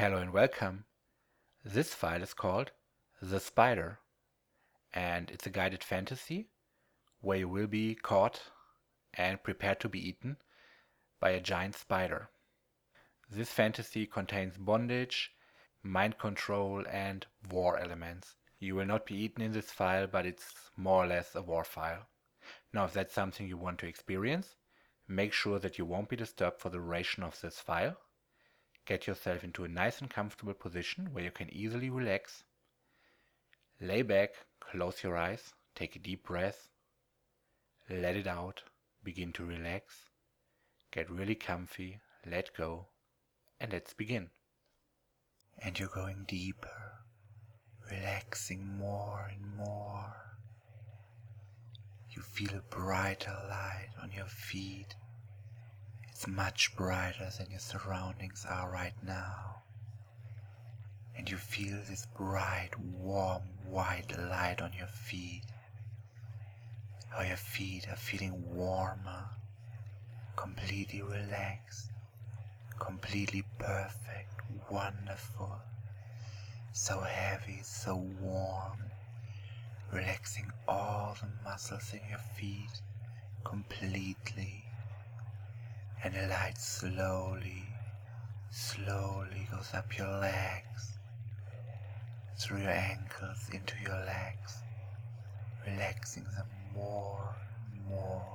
Hello and welcome. This file is called The Spider, and it's a guided fantasy where you will be caught and prepared to be eaten by a giant spider. This fantasy contains bondage, mind control, and war elements. You will not be eaten in this file, but it's more or less a war file. Now, if that's something you want to experience, make sure that you won't be disturbed for the duration of this file. Get yourself into a nice and comfortable position where you can easily relax. Lay back, close your eyes, take a deep breath, let it out, begin to relax, get really comfy, let go, and let's begin. And you're going deeper, relaxing more and more. You feel a brighter light on your feet. It's much brighter than your surroundings are right now. And you feel this bright, warm, white light on your feet. How your feet are feeling warmer, completely relaxed, completely perfect, wonderful, so heavy, so warm, relaxing all the muscles in your feet completely. And the light slowly goes up your legs, through your ankles into your legs, relaxing them more and more.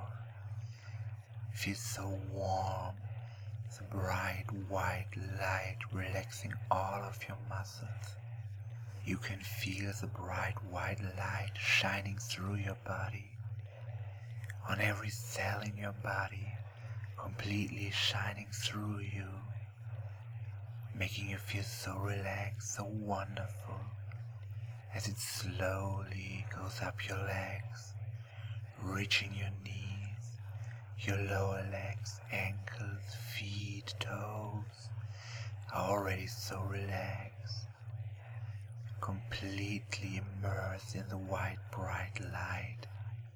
It feels so warm, the bright white light relaxing all of your muscles. You can feel the bright white light shining through your body, on every cell in your body, completely shining through you, making you feel so relaxed, so wonderful, as it slowly goes up your legs, reaching your knees, your lower legs, ankles, feet, toes, are already so relaxed, completely immersed in the white bright light,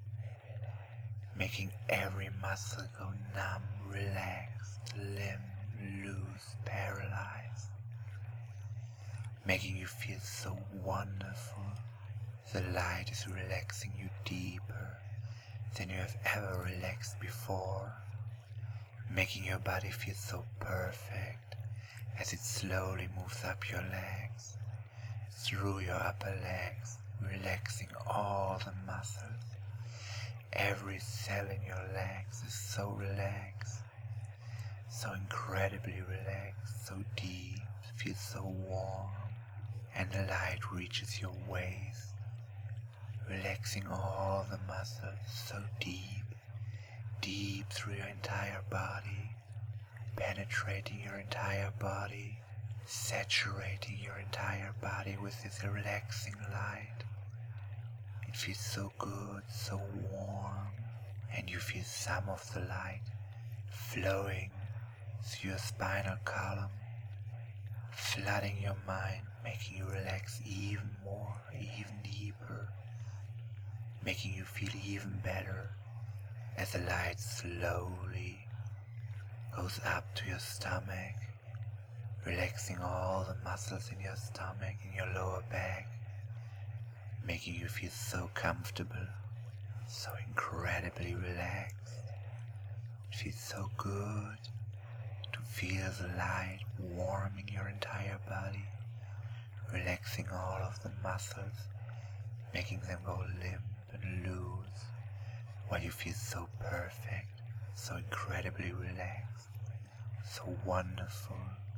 making every muscle go numb, relaxed, limb loose, paralyzed, making you feel so wonderful. The light is relaxing you deeper than you have ever relaxed before, making your body feel so perfect as it slowly moves up your legs, through your upper legs, relaxing all the muscles. Every cell in your legs is so relaxed, so incredibly relaxed, so deep, feels so warm, and the light reaches your waist, relaxing all the muscles so deep, deep through your entire body, penetrating your entire body, saturating your entire body with this relaxing light. It feels so good, so warm, and you feel some of the light flowing through your spinal column, flooding your mind, making you relax even more, even deeper, making you feel even better as the light slowly goes up to your stomach, relaxing all the muscles in your stomach, in your lower back, making you feel so comfortable, so incredibly relaxed. It feels so good to feel the light warming your entire body, relaxing all of the muscles, making them go limp and loose, while you feel so perfect, so incredibly relaxed, so wonderful.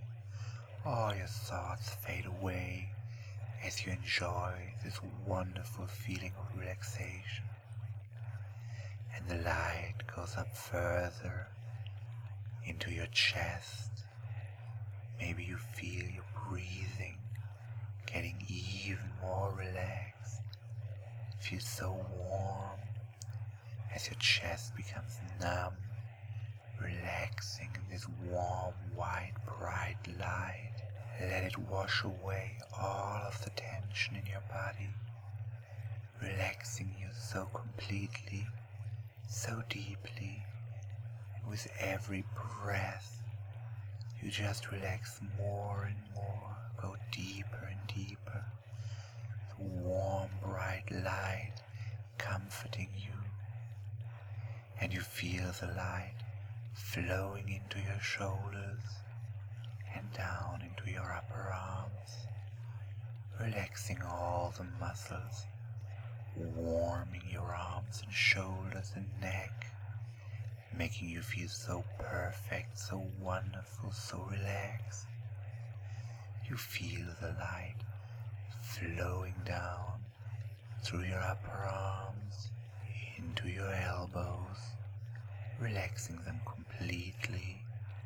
All your thoughts fade away as you enjoy this wonderful feeling of relaxation. And the light goes up further into your chest. Maybe you feel your breathing getting even more relaxed. It feels so warm as your chest becomes numb, relaxing in this warm, white, bright light. Let it wash away all of the tension in your body, relaxing you so completely, so deeply. And with every breath, you just relax more and more, and you feel the light flowing into your shoulders and down into your upper arms, relaxing all the muscles, warming your arms and shoulders and neck, making you feel so perfect, so wonderful, so relaxed. You feel the light flowing down through your upper arms, into your elbows, relaxing them completely,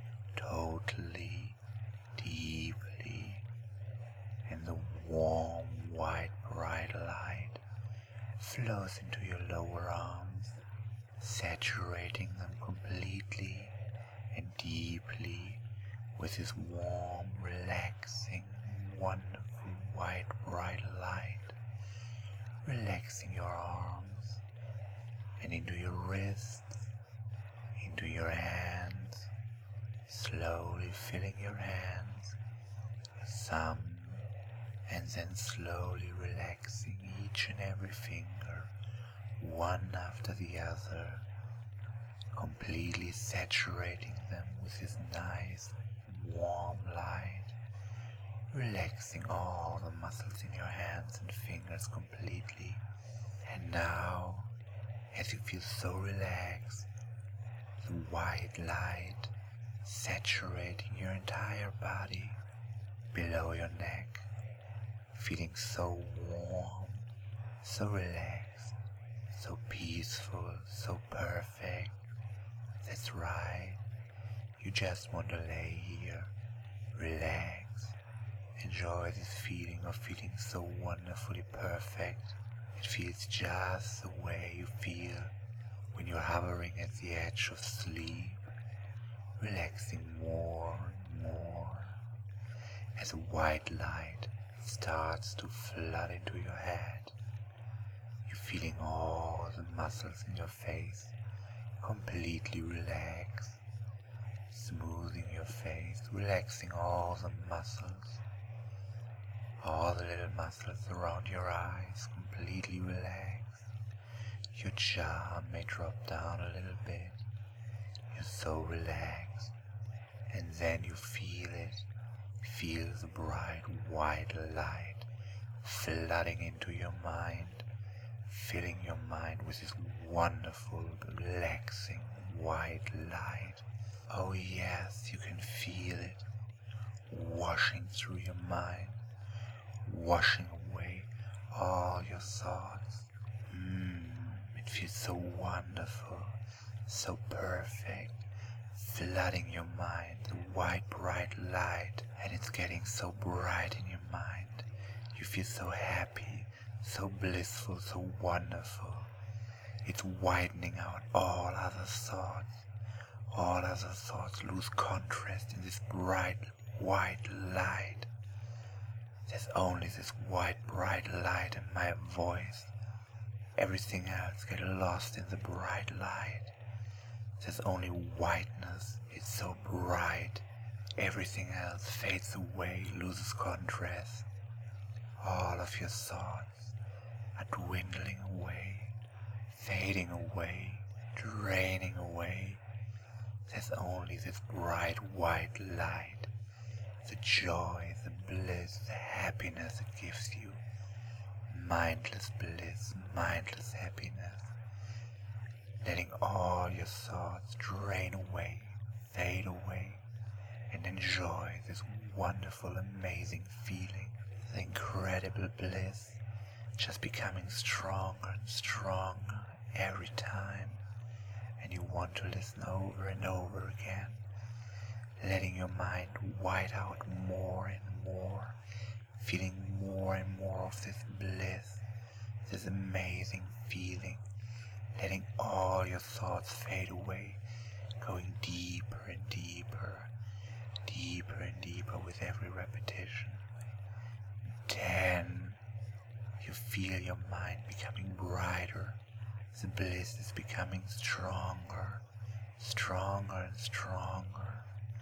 totally, deeply, and the warm, white, bright light flows into your lower arms, saturating them completely and deeply with this warm, relaxing, wonderful, white, bright light, relaxing your arms and into your wrists, into your hands, slowly filling your hands, some, and then slowly relaxing each and every finger, one after the other, completely saturating them with this nice, warm light, relaxing all the muscles in your hands and fingers completely. And now, as you feel so relaxed, the white light saturating your entire body below your neck, feeling so warm, so relaxed, so peaceful, so perfect. That's right, you just want to lay here, relax, enjoy this feeling of feeling so wonderfully perfect. It feels just the way you feel when you're hovering at the edge of sleep, relaxing more and more as a white light starts to flood into your head. You're feeling all the muscles in your face completely relax, smoothing your face, relaxing all the muscles, all the little muscles around your eyes completely relaxed. Your jaw may drop down a little bit. You're so relaxed, and then you feel it. Feel the bright white light flooding into your mind, filling your mind with this wonderful, relaxing white light. Oh yes, you can feel it washing through your mind, washing away all your thoughts. It feels so wonderful, so perfect, flooding your mind, the white bright light, and it's getting so bright in your mind. You feel so happy, so blissful, so wonderful. It's widening out all other thoughts. All other thoughts lose contrast in this bright white light. There's only this white bright light and my voice. Everything else gets lost in the bright light. There's only whiteness. It's so bright. Everything else fades away, loses contrast. All of your thoughts are dwindling away, fading away, draining away. There's only this bright white light, the joy, the bliss, the happiness it gives you. Mindless bliss, mindless happiness. Letting all your thoughts drain away, fade away, and enjoy this wonderful, amazing feeling, the incredible bliss, just becoming stronger and stronger every time. And you want to listen over and over again, letting your mind white out more and more, feeling more and more of this bliss, this amazing feeling, letting all your thoughts fade away, going deeper and deeper, deeper and deeper with every repetition. 10. You feel your mind becoming brighter. The bliss is becoming stronger, stronger and stronger.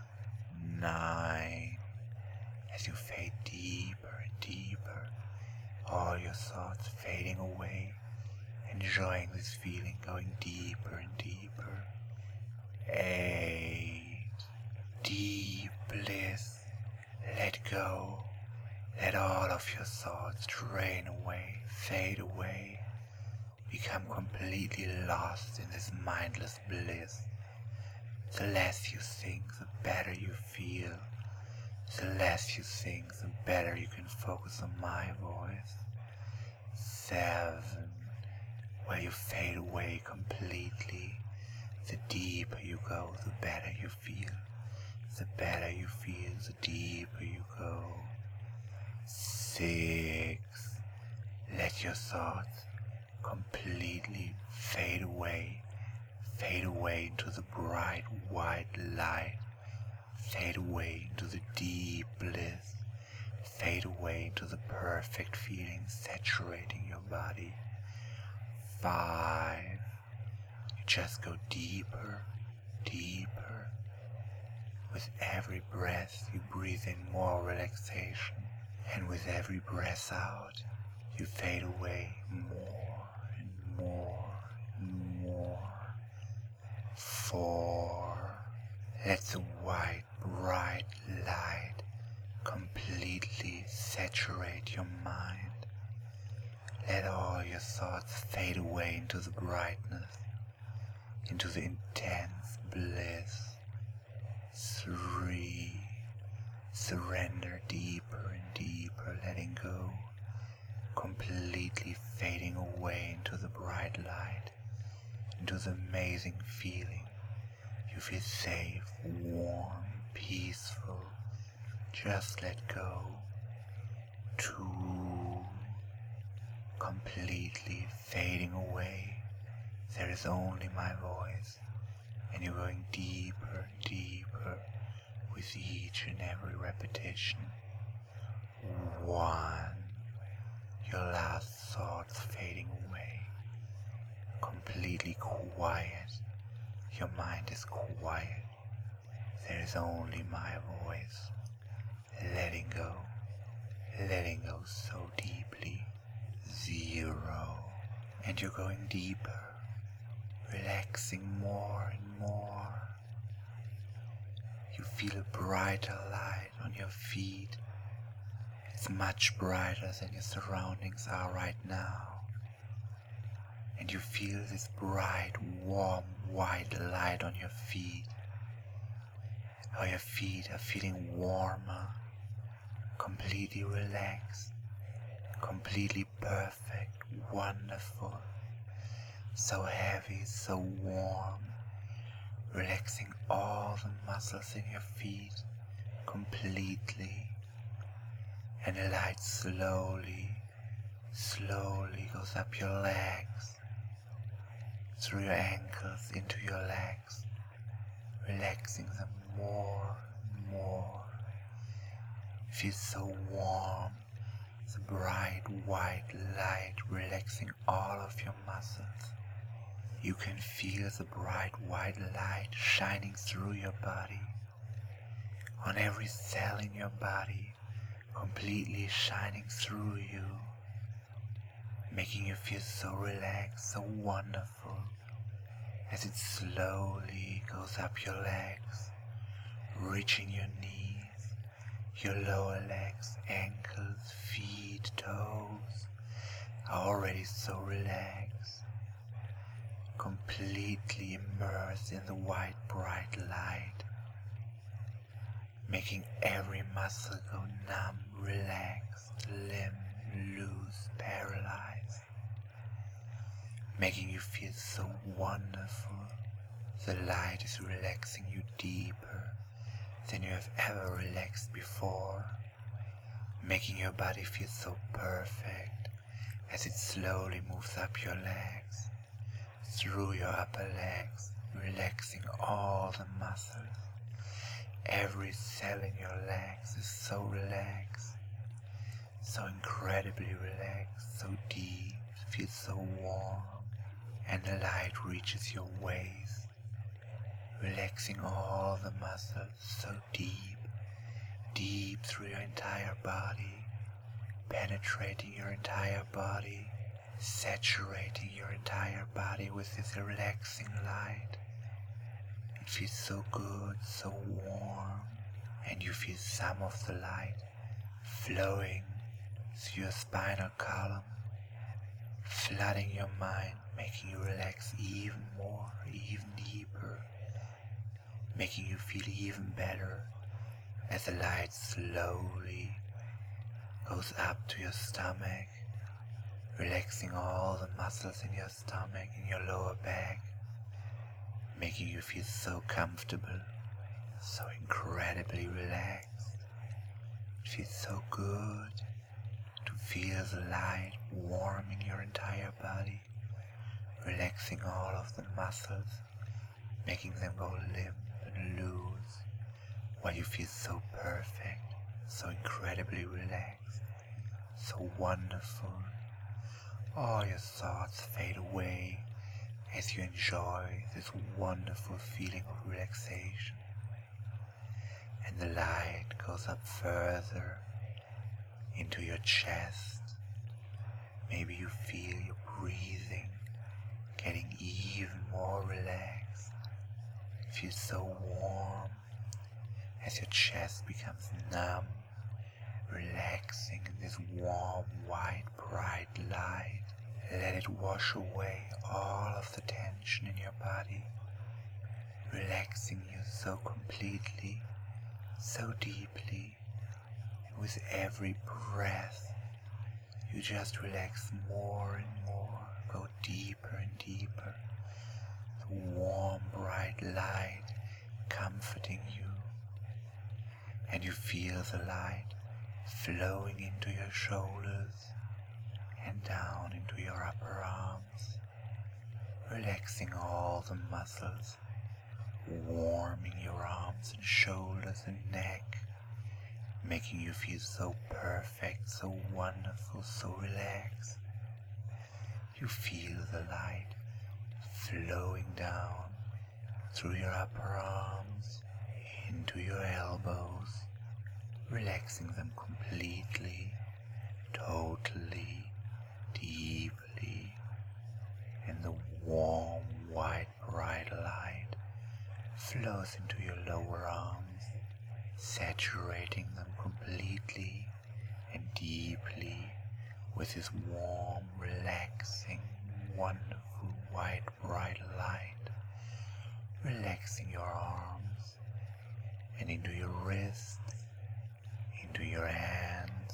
9. As you fade deeper and deeper, all your thoughts fading away, enjoying this feeling, going deeper and deeper. 8. Deep bliss. Let go. Let all of your thoughts drain away, fade away, become completely lost in this mindless bliss. The less you think, the better you feel. The less you think, the better you can focus on my voice. 7. Where you fade away completely. The deeper you go, the better you feel. The better you feel, the deeper you go. 6. Let your thoughts completely fade away into the bright white light, fade away into the deep bliss, fade away into the perfect feeling saturating your body. 5. You just go deeper, deeper. With every breath you breathe in more relaxation, and with every breath out you fade away more and more and more. 4. Let the white, bright light completely saturate your mind. Let all your thoughts fade away into the brightness, into the intense bliss. 3. Surrender deeper and deeper, letting go, completely fading away into the bright light, into the amazing feeling. You feel safe, warm, peaceful. Just let go. 2. Completely fading away. There is only my voice, and you're going deeper and deeper with each and every repetition. 1. Your last thoughts fading away. Completely quiet. Your mind is quiet. There is only my voice. Letting go so deeply. 0. And you're going deeper, relaxing more and more. You feel a brighter light on your feet. It's much brighter than your surroundings are right now. And you feel this bright, warm, white light on your feet. How your feet are feeling warmer, completely relaxed, completely perfect, wonderful. So heavy, so warm, relaxing all the muscles in your feet completely. And the light slowly goes up your legs, through your ankles into your legs, relaxing them more and more. It feels so warm, the bright white light relaxing all of your muscles. You can feel the bright white light shining through your body, on every cell in your body, completely shining through you, making you feel so relaxed, so wonderful, as it slowly goes up your legs, reaching your knees, your lower legs, ankles, feet, toes, are already so relaxed, completely immersed in the white bright light, making every muscle go numb, relaxed, limb loose, paralyzed, making you feel so wonderful. The light is relaxing you deeper than you have ever relaxed before, making your body feel so perfect as it slowly moves up your legs, through your upper legs, relaxing all the muscles. Every cell in your legs is so relaxed, so incredibly relaxed, so deep, feels so warm, and the light reaches your waist, relaxing all the muscles so deep, deep through your entire body, penetrating your entire body, saturating your entire body with this relaxing light. It feels so good, so warm, and you feel some of the light flowing through your spinal column, flooding your mind, making you relax even more, even deeper, making you feel even better as the light slowly goes up to your stomach, relaxing all the muscles in your stomach, in your lower back, making you feel so comfortable, so incredibly relaxed. It feels so good to feel the light warming your entire body, relaxing all of the muscles, making them go limp and loose, while you feel so perfect, so incredibly relaxed, so wonderful. All your thoughts fade away as you enjoy this wonderful feeling of relaxation. And the light goes up further into your chest. Maybe you feel your breathing getting even more relaxed. It feels so warm as your chest becomes numb, relaxing in this warm, white, bright light. Let it wash away all of the tension in your body, relaxing you so completely, so deeply. And with every breath, you just relax more and more, go deeper and deeper. The warm, bright light comforting you, and you feel the light flowing into your shoulders and down into your upper arms, relaxing all the muscles, warming your arms and shoulders and neck, making you feel so perfect, so wonderful, so relaxed. You feel the light flowing down through your upper arms, into your elbows, relaxing them completely, totally, deeply, and the warm, white, bright light flows into your lower arms, saturating them completely and deeply with this warm, relaxing, wonderful, white, bright light, relaxing your arms and into your wrists, into your hands,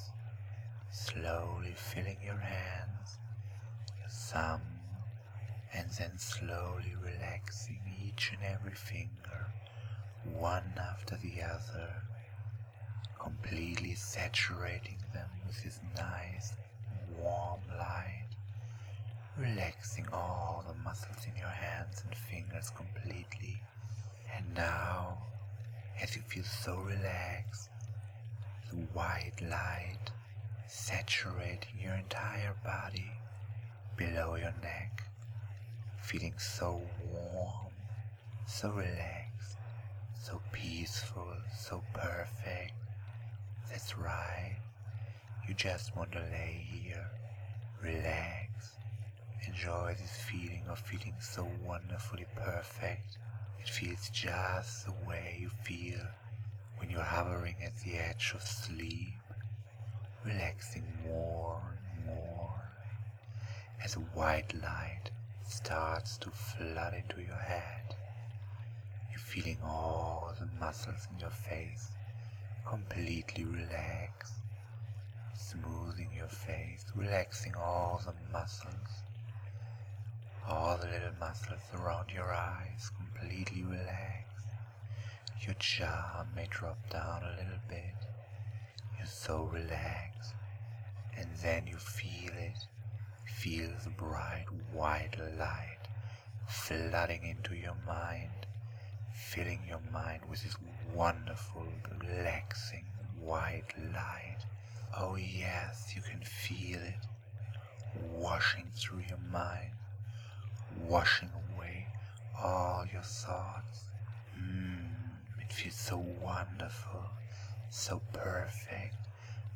slowly filling your hands, your thumb, and then slowly relaxing each and every finger, one after the other, completely saturating them with this nice, warm light, relaxing all the muscles in your hands and fingers completely. And now, as you feel so relaxed, the white light saturating your entire body below your neck, feeling so warm, so relaxed, so peaceful, so perfect. That's right, you just want to lay here, relax, enjoy this feeling of feeling so wonderfully perfect. It feels just the way you feel when you're hovering at the edge of sleep, relaxing more and more as a white light starts to flood into your head. You're feeling all the muscles in your face completely relaxed, smoothing your face, relaxing all the muscles, all the little muscles around your eyes completely relaxed. Your jaw may drop down a little bit. You're so relaxed, and then you feel it. Feel the bright white light flooding into your mind, filling your mind with this wonderful, relaxing white light. Oh yes, you can feel it washing through your mind, washing away all your thoughts. It feels so wonderful, so perfect,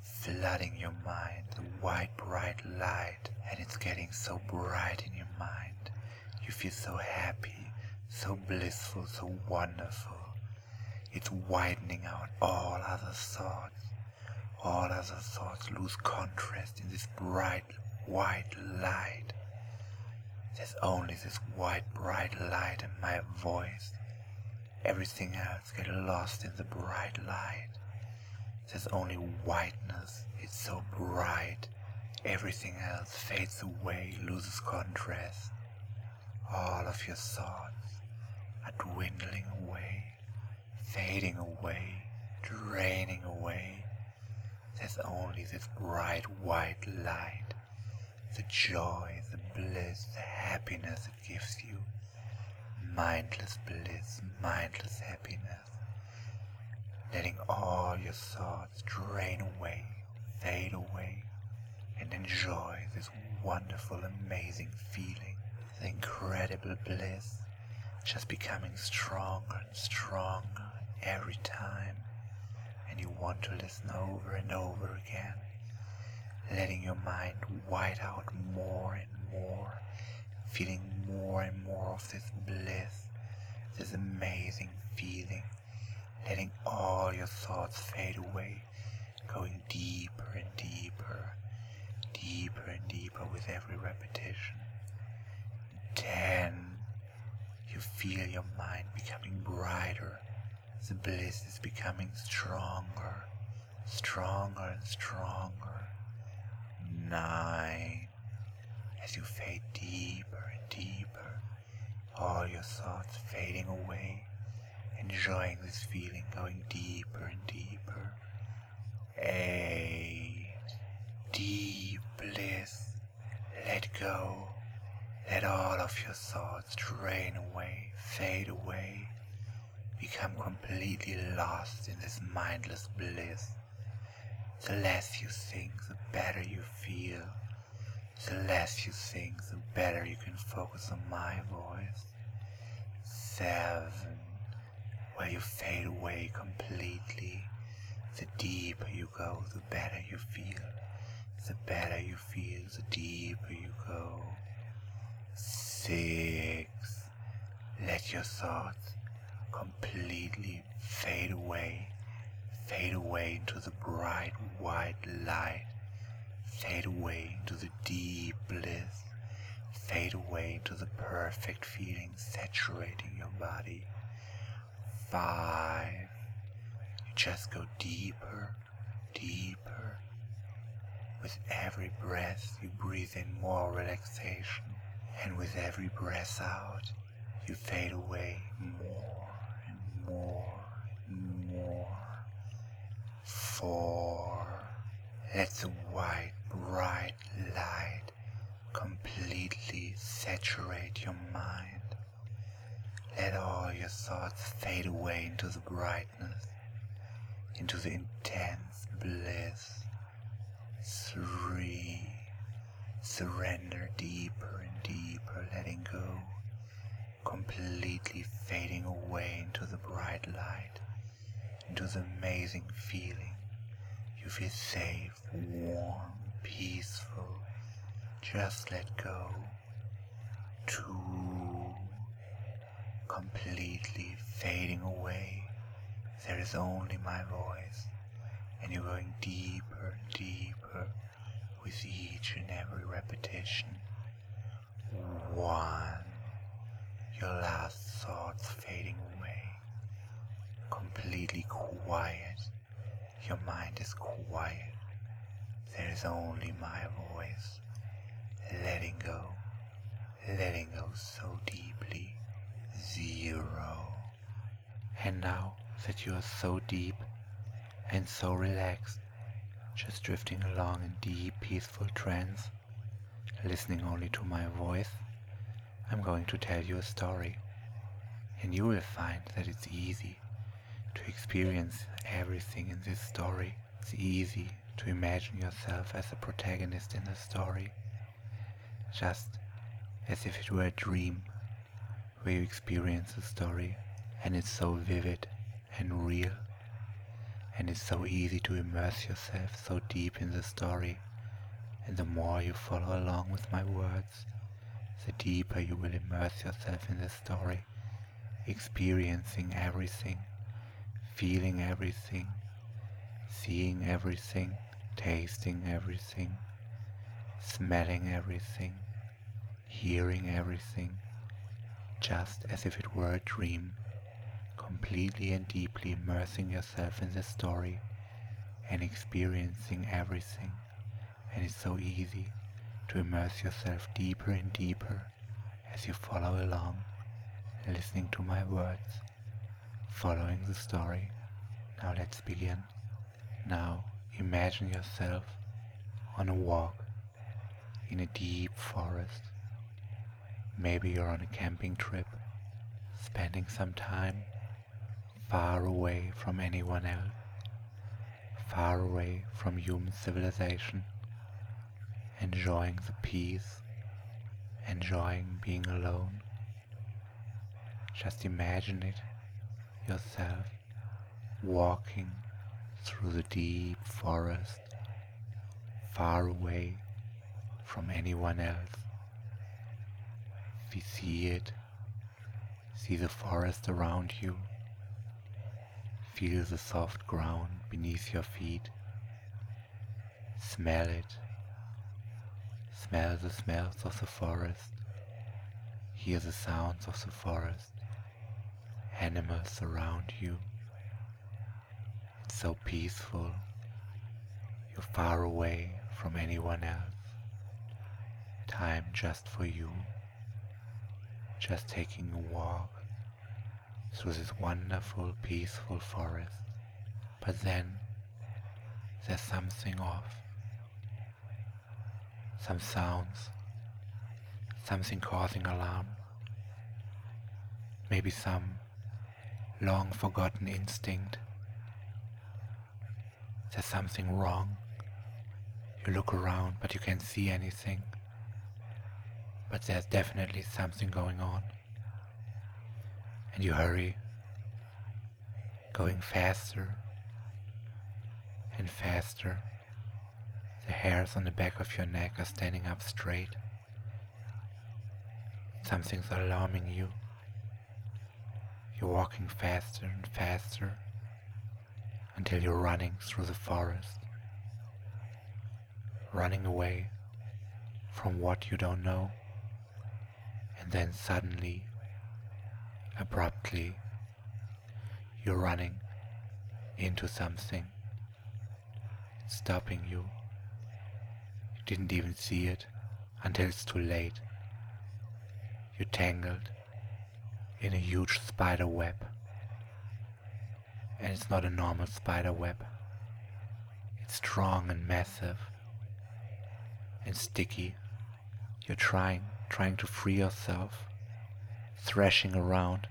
flooding your mind, the white bright light, and it's getting so bright in your mind. You feel so happy, so blissful, so wonderful. It's widening out all other thoughts. All other thoughts lose contrast in this bright white light. There's only this white bright light and my voice. Everything else gets lost in the bright light. There's only whiteness, it's so bright. Everything else fades away, loses contrast. All of your thoughts are dwindling away, fading away, draining away. There's only this bright white light, the joy, the bliss, the happiness it gives you. Mindless bliss, mindless happiness. Letting all your thoughts drain away, fade away, and enjoy this wonderful, amazing feeling, the incredible bliss, just becoming stronger and stronger every time, and you want to listen over and over again, letting your mind white out more and more, feeling more and more of this bliss, this amazing feeling, letting all your thoughts fade away, going deeper and deeper, deeper and deeper with every repetition. 10. You feel your mind becoming brighter. The bliss is becoming stronger, stronger and stronger. 9. As you fade deeper and deeper, all your thoughts fading away, enjoying this feeling, going deeper and deeper. 8. Deep bliss. Let go. Let all of your thoughts drain away, fade away, become completely lost in this mindless bliss. The less you think, the better you feel. The less you think, the better you can focus on my voice. 7. Where you fade away completely. The deeper you go, the better you feel. The better you feel, the deeper you go. 6. Let your thoughts completely fade away into the bright white light, fade away into the deep bliss, fade away into the perfect feeling saturating your body. 5. You just go deeper, deeper. With every breath you breathe in more relaxation, and with every breath out you fade away more and more and more. 4. Let the white bright light completely saturate your mind. Let all your thoughts fade away into the brightness, into the intense bliss. 3. Surrender deeper and deeper, letting go, completely fading away into the bright light, into the amazing feeling. You feel safe, warm, peaceful. Just let go. 2. Completely fading away. There is only my voice, and you're going deeper and deeper with each and every repetition. 1. Your last thoughts fading away. Completely quiet. Your mind is quiet. There is only my voice. Letting go so deeply. 0. And now that you are so deep and so relaxed, just drifting along in deep, peaceful trance, listening only to my voice, I'm going to tell you a story, and you will find that it's easy to experience everything in this story. It's easy to imagine yourself as a protagonist in a story, just as if it were a dream where you experience a story and it's so vivid and real. And it's so easy to immerse yourself so deep in the story, and the more you follow along with my words, the deeper you will immerse yourself in the story, experiencing everything, feeling everything, seeing everything, tasting everything, smelling everything, hearing everything, just as if it were a dream, completely and deeply immersing yourself in the story and experiencing everything. And it's so easy to immerse yourself deeper and deeper as you follow along, listening to my words, following the story. Now let's begin. Now imagine yourself on a walk in a deep forest. Maybe you're on a camping trip, spending some time far away from anyone else, far away from human civilization, enjoying the peace, enjoying being alone. Just imagine it yourself walking through the deep forest, far away from anyone else. We see it, see the forest around you, feel the soft ground beneath your feet, smell it, smell the smells of the forest, hear the sounds of the forest, animals around you. It's so peaceful, you're far away from anyone else. Time just for you, just taking a walk through this wonderful, peaceful forest. But then there's something off. Some sounds, something causing alarm. Maybe some long forgotten instinct. There's something wrong. You look around, but you can't see anything. But there's definitely something going on. And you hurry, going faster and faster. The hairs on the back of your neck are standing up straight. Something's alarming you. You're walking faster and faster until you're running through the forest, running away from what you don't know. And then suddenly, abruptly, you're running into something. It's stopping you. You didn't even see it until it's too late. You're tangled in a huge spider web. And it's not a normal spider web. It's strong and massive and sticky. You're trying to free yourself, thrashing around.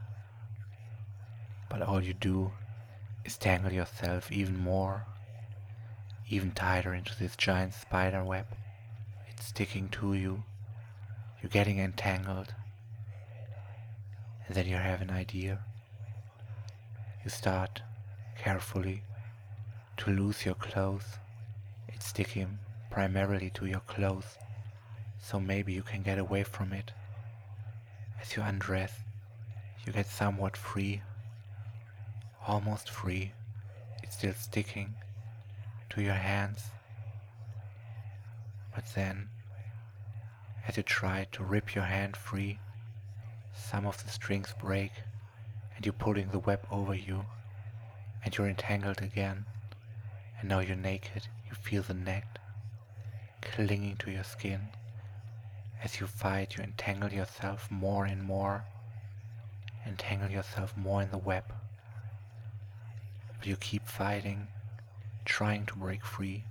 But all you do is tangle yourself even more, even tighter into this giant spider web. It's sticking to you. You're getting entangled. And then you have an idea. You start carefully to loose your clothes. It's sticking primarily to your clothes, so maybe you can get away from it. As you undress, you get somewhat free, almost free. It's still sticking to your hands. But then, as you try to rip your hand free, some of the strings break and you're pulling the web over you and you're entangled again. And now you're naked. You feel the net clinging to your skin. As you fight, you entangle yourself more and more, entangle yourself more in the web. But you keep fighting, trying to break free,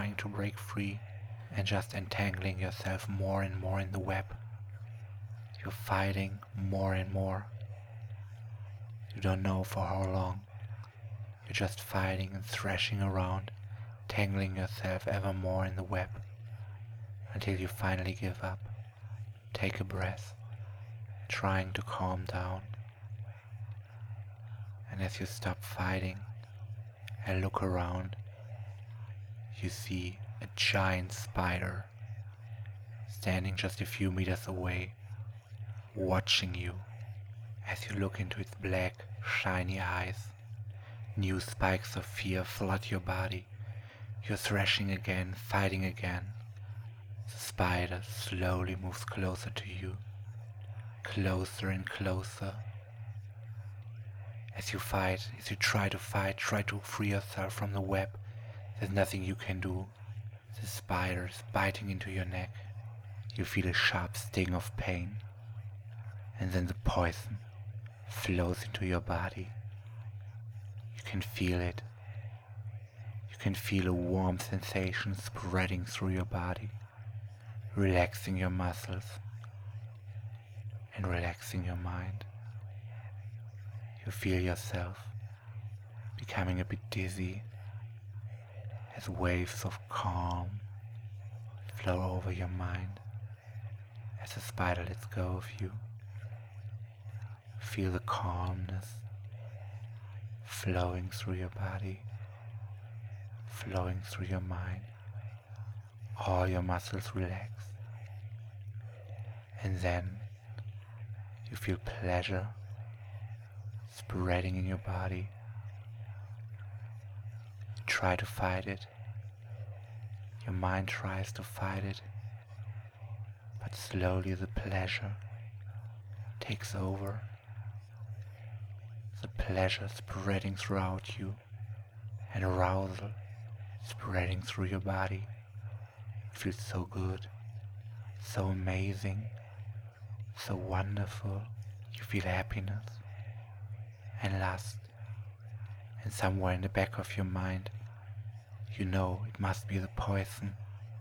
and just entangling yourself more and more in the web. You're fighting more and more. You don't know for how long. You're just fighting and thrashing around, tangling yourself ever more in the web, until you finally give up. Take a breath, trying to calm down. And as you stop fighting, and look around, you see a giant spider standing just a few meters away, watching you as you look into its black, shiny eyes. New spikes of fear flood your body. You're thrashing again, fighting again. The spider slowly moves closer to you, closer and closer. As you fight, as you try to fight, try to free yourself from the web, there's nothing you can do. The spider is biting into your neck. You feel a sharp sting of pain, and then the poison flows into your body. You can feel it. You can feel a warm sensation spreading through your body, relaxing your muscles and relaxing your mind. You feel yourself becoming a bit dizzy as waves of calm flow over your mind as the spider lets go of you. Feel the calmness flowing through your body, flowing through your mind. All your muscles relax. And then you feel pleasure spreading in your body. You try to fight it. Your mind tries to fight it. But slowly the pleasure takes over. The pleasure spreading throughout you, and arousal spreading through your body. It feels so good, so amazing, so wonderful. You feel happiness and lust, and somewhere in the back of your mind you know it must be the poison,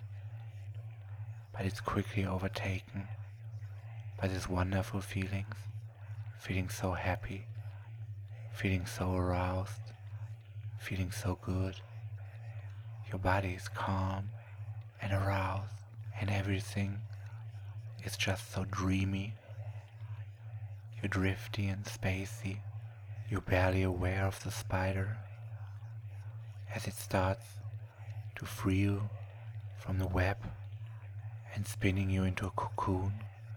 but it's quickly overtaken by these wonderful feelings, feeling so happy, feeling so aroused, feeling so good. Your body is calm and aroused, and everything is just so dreamy. You're drifty and spacey. You're barely aware of the spider as it starts to free you from the web and spinning you into a cocoon,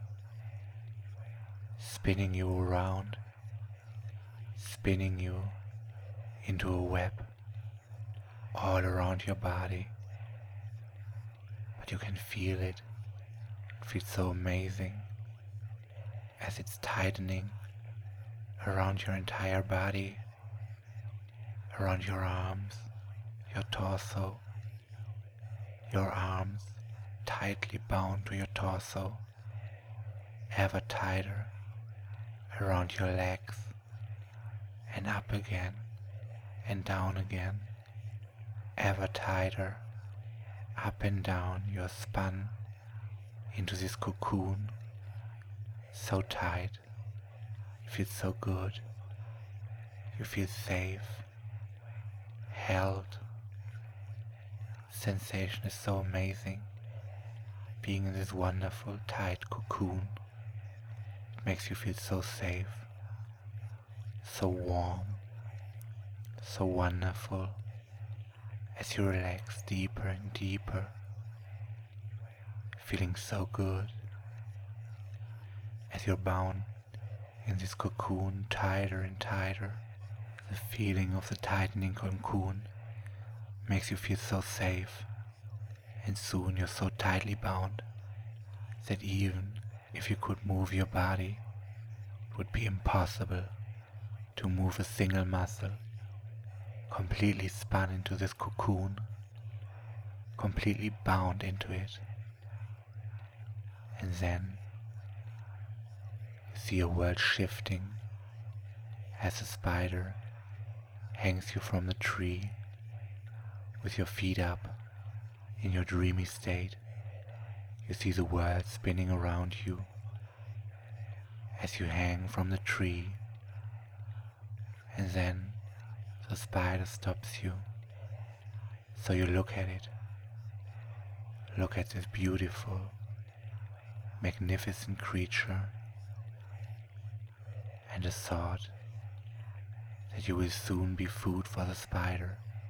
spinning you around, spinning you into a web all around your body. But you can feel it. It feels so amazing as it's tightening around your entire body, around your arms, your torso, your arms tightly bound to your torso, ever tighter around your legs, and up again and down again, ever tighter, up and down. You're spun into this cocoon, so tight. It feels so good. You feel safe, held. Sensation is so amazing. Being in this wonderful tight cocoon, it makes you feel so safe, so warm, so wonderful. As you relax deeper and deeper, feeling so good. As you're bound in this cocoon tighter and tighter, the feeling of the tightening cocoon makes you feel so safe, and soon you're so tightly bound that even if you could move your body, it would be impossible to move a single muscle. Completely spun into this cocoon, completely bound into it. And then you see a world shifting as a spider hangs you from the tree with your feet up in your dreamy state. You see the world spinning around you as you hang from the tree, and then the spider stops you. So you look at it. Look at this beautiful, magnificent creature, and the thought that you will soon be food for the spider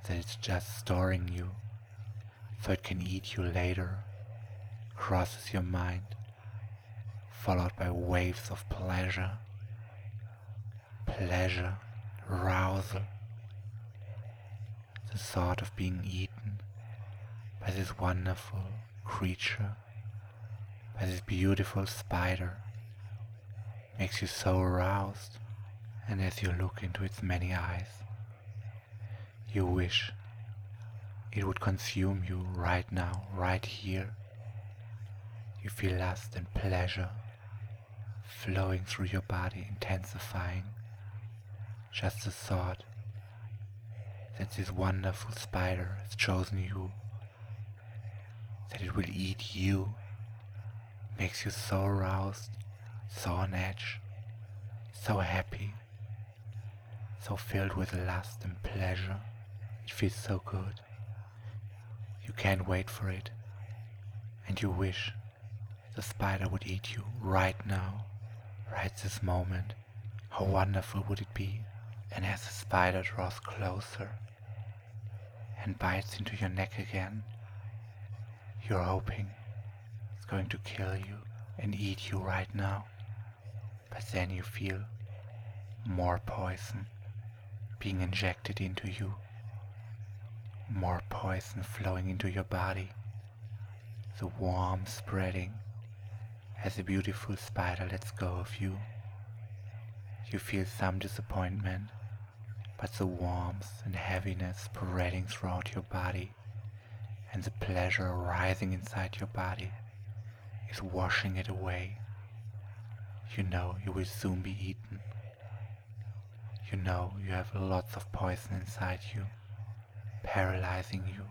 that it's just storing you so it can eat you later, crosses your mind, followed by waves of pleasure, arousal, the thought of being eaten by this wonderful creature, by this beautiful spider, makes you so aroused, and as you look into its many eyes, you wish it would consume you right now, right here. You feel lust and pleasure flowing through your body, intensifying. Just the thought that this wonderful spider has chosen you, that it will eat you, makes you so aroused, so on edge, so happy, so filled with lust and pleasure. It feels so good. You can't wait for it, and you wish the spider would eat you right now, right this moment. How wonderful would it be? And as the spider draws closer and bites into your neck again, you're hoping it's going to kill you and eat you right now. But then you feel more poison being injected into you, more poison flowing into your body, the warmth spreading as the beautiful spider lets go of you. You feel some disappointment, but the warmth and heaviness spreading throughout your body and the pleasure rising inside your body is washing it away. You know you will soon be eaten. You know you have lots of poison inside you, paralyzing you,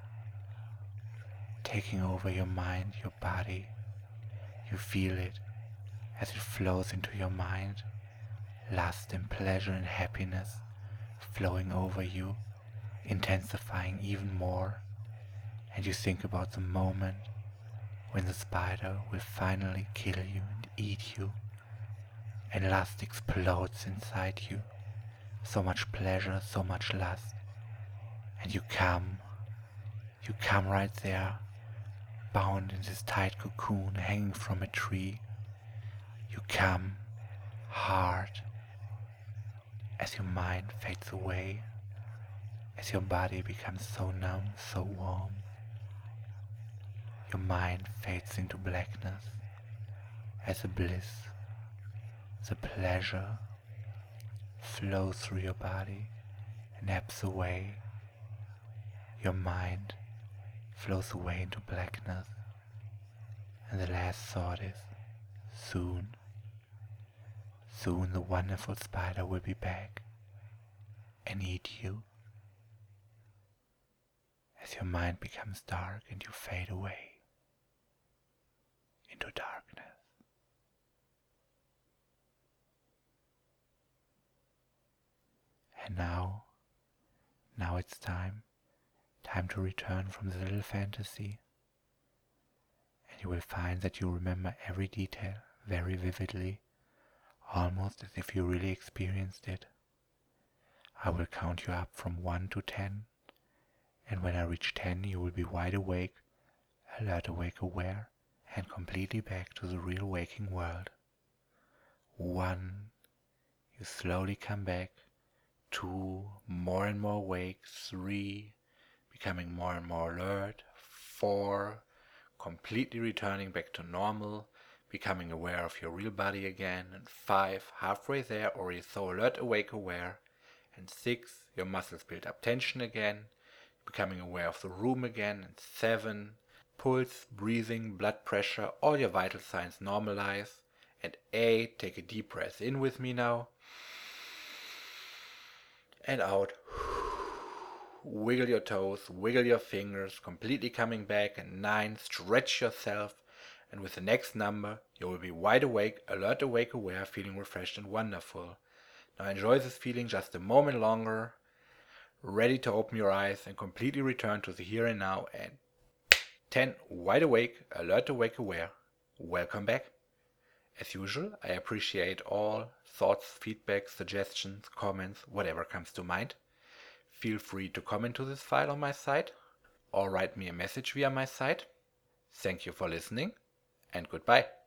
taking over your mind, your body. You feel it as it flows into your mind, lust and pleasure and happiness flowing over you, intensifying even more, and you think about the moment when the spider will finally kill you and eat you, and lust explodes inside you. So much pleasure, so much lust, and you come right there, bound in this tight cocoon hanging from a tree. You come hard as your mind fades away, as your body becomes so numb, so warm. Your mind fades into blackness as the bliss, the pleasure flows through your body and ebbs away. Your mind flows away into blackness, and the last thought is, soon the wonderful spider will be back and eat you. As your mind becomes dark and you fade away into darkness. And now it's time to return from the little fantasy, and you will find that you remember every detail very vividly, almost as if you really experienced it. I will count you up from 1 to 10, and when I reach 10 you will be wide awake, alert, awake, aware, and completely back to the real waking world. 1, you slowly come back. 2, more and more awake. 3, becoming more and more alert. 4, completely returning back to normal, becoming aware of your real body again. And 5, halfway there, already so alert, awake, aware. And 6, your muscles build up tension again, becoming aware of the room again. And 7, pulse, breathing, blood pressure, all your vital signs normalize. And 8, take a deep breath in with me now. And out. Wiggle your toes, wiggle your fingers, completely coming back. And 9, stretch yourself. And with the next number, you will be wide awake, alert, awake, aware, feeling refreshed and wonderful. Now enjoy this feeling just a moment longer, ready to open your eyes and completely return to the here and now. And 10, wide awake, alert, awake, aware. Welcome back. As usual, I appreciate all thoughts, feedback, suggestions, comments, whatever comes to mind. feel free to comment to this file on my site or write me a message via my site. Thank you for listening, and goodbye.